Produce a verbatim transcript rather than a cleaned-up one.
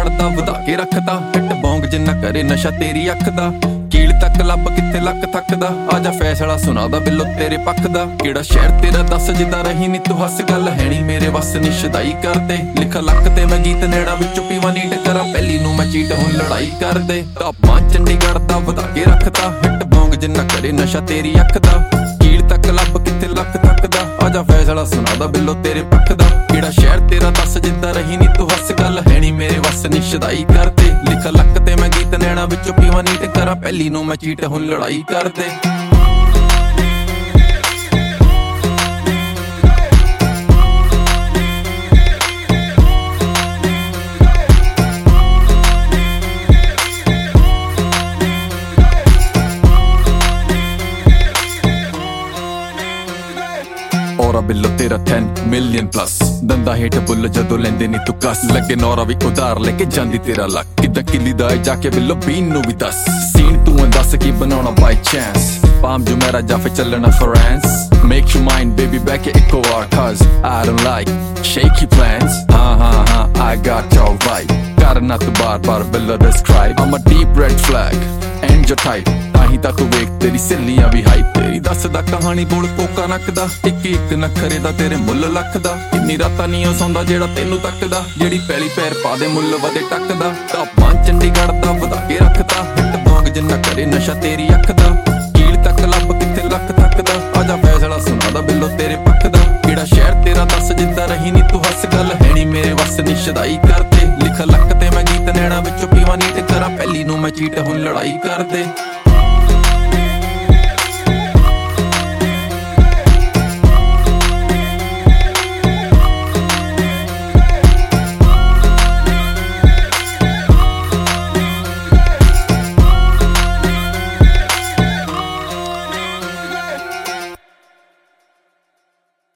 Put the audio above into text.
ਚੰਡੀਗੜ੍ਹ ਦਾ ਵਧਾ ਕੇ ਰੱਖਦਾ hit Bong ਜਿੰਨਾ ਕਰੇ ਨਸ਼ਾ ਤੇਰੀ ਅੱਖ ਦਾ ਕੀਲ ਤੱਕ ਲੱਭ ਕਿੱਥੇ ਲੱਕ ਥੱਕਦਾ ਆਜਾ ਫੈਸਲਾ ਸੁਣਾਦਾ ਬਿੱਲੋ ਤੇਰੇ ਪੱਖ ਦਾ ਕਿਹੜਾ ਸ਼ਹਿਰ ਤੇਰਾ ਦੱਸ ਜਿੱਦਾਂ ਰਹੀ ਨੀ ਤੂੰ ਹੱਸ ਗੱਲ ਹੈ ਨੀ ਮੇਰੇ ਵੱਸ ਨੀ ਸ਼ਦਾਈ ਕਰਦੇ ਲਿਖ ਲੱਕ ਤੇ ਮੈਂ ਗੀਤ ਨੇੜਾ ਵਿੱਚੋਂ ਪੀਵਾ ਨੀਟ ਕਰਾਂ ਪਹਿਲੀ ਨੂੰ ਮੈਂ ਚੀਟ ਹੁਣ ਲੜਾਈ ਕਰਦੇ ਟਾਪਾਂ ਚੰਡੀਗੜ੍ਹ ਦਾ ਵਧਾ ਕੇ ਰੱਖਦਾ ਹਿੱਟ ਬੌਂਗ ਜਿੰਨਾ ਕਰੇ ਨਸ਼ਾ ਤੇਰੀ ਅੱਖ ਦਾ ਕੀਲ ਤੱਕ ਲੱਭ ਕਿੱਥੇ ਲੱਕ ਥੱਕਦਾ ਆਜਾ ਫੈਸਲਾ ਸੁਣਾਦਾ ਬਿੱਲੋ ਤੇਰੇ ਪੱਖ ਦਾ ਕਿਹੜਾ ਸ਼ਹਿਰ ਤੇਰਾ ਦੱਸ ਜਿੱਦਾਂ ਰਹੀ ਨੀ ਤੂੰ ਹੱਸ ਗੱਲ ਹੈ ਨੀ ਮੇਰੇ ਵੱਸ ਨੀ ਸ਼ਦਾਈ ਕਰਦੇ ਲਿਖ ਲੱਕ ਤੇ ਮੈਂ ਗੀਤ ਨੈਣਾ ਵਿੱਚੋਂ ਪੀਵਾ ਨੀਟ ਕਰਾਂ ਪਹਿਲੀ ਨੂੰ ਮੈਂ ਚੀਟ ਹੁਣ ਲੜਾਈ ਕਰਦੇ ਔਰਾ ਬਿੱਲੋ ਤੇਰਾ ten million plus ਦੰਦਾ ਹੇਠ ਬੁੱਲ ਜਦੋਂ ਲੈਂਦੇ ਨੀ ਤੂੰ ਕਸ ਲੱਗੇ ਨੌਰਾ ਵੀ ਉਧਾਰ ਲੈ ਕੇ ਜਾਂਦੀ ਤੇਰਾ ਲੱਕ ਕਿੱਦਾਂ ਕਿੱਲੀ ਦਾ ਜਾ ਕੇ ਬਿੱਲੋ ਬੀਨ ਨੂੰ ਵੀ ਦੱਸ ਸੀਨ ਤੂੰ ਦੱਸ ਕੀ ਬਣਾਉਣਾ ਬਾਈ ਚਾਂਸ ਪਾਮ ਜੋ ਮੇਰਾ ਜਾ ਫੇ ਚੱਲਣਾ France make you mind baby back ਇੱਕੋ ਵਾਰ cause I don't like shaky plans ਹਾਂ ਹਾਂ ਹਾਂ I got your vibe ਕਰਨਾ ਤੂੰ ਬਾਰ ਬਾਰ ਬਿੱਲੋ describe I'm a deep red flag and your type ਤਾਹੀਂ ਤਾਂ ਤੂੰ ਵੇਖ ਤੇਰੀ ਸਹੇਲੀਆਂ ਵੀ ਹਾਈਪ ਤੇਰੀ ਦੱਸਦਾ ਕਹਾਣੀ ਬੋਲ ਕੋਕਾ ਨੱਕਦਾ ਇੱਕ ਇੱਕ ਨਖਰੇ ਦਾ ਤੇਰੇ ਮੁੱਲ ਲੱਖਦਾ ਇੰਨੀ ਰਾਤਾਂ ਨਹੀਂ ਉਹ ਸੌਂਦਾ ਜਿਹੜਾ ਤੈਨੂੰ ਤੱਕਦਾ ਜਿਹੜੀ ਪੈਲੀ ਪੈਰ ਪਾ ਦੇ ਮੁੱਲ ਵਧੇ ਟੱਕਦਾ ਟਾਪਾਂ ਚੰਡੀਗੜ੍ਹ ਦਾ ਵਧਾ ਕੇ ਰੱਖਦਾ ਹਿੱਟ ਬੌਂਗ ਜਿੰਨਾ ਕਰੇ ਨਸ਼ਾ ਤੇਰੀ ਅੱਖ ਦਾ ਕੀਲ ਤੱਕ ਲੱਭ ਕਿੱਥੇ ਲੱਕ ਥੱਕਦਾ ਆਜਾ ਫੈਸਲਾ ਸੁਣਾਦਾ ਬਿੱਲੋ ਤੇਰੇ ਪੱਖ ਦਾ ਕਿਹੜਾ ਸ਼ਹਿਰ ਤੇਰਾ ਦੱਸ ਜਿੱਦਾਂ ਰਹੀ ਨੀ ਤੂੰ ਹੱਸ ਗੱਲ ਹੈ ਨੀ ਮੇਰੇ ਵੱਸ ਨੀ ਸ਼ਦਾਈ ਕਰਦੇ ਲਿਖ ਲੱਕ ਤੇ ਮੈਂ ਗੀਤ ਨੈਣਾ ਵਿੱਚੋਂ ਪੀਵਾ ਨੀਟ ਕਰਾਂ ਪਹਿਲੀ ਨੂੰ ਮੈਂ ਚੀਟ ਹੁਣ ਲੜਾਈ ਕਰਦੇ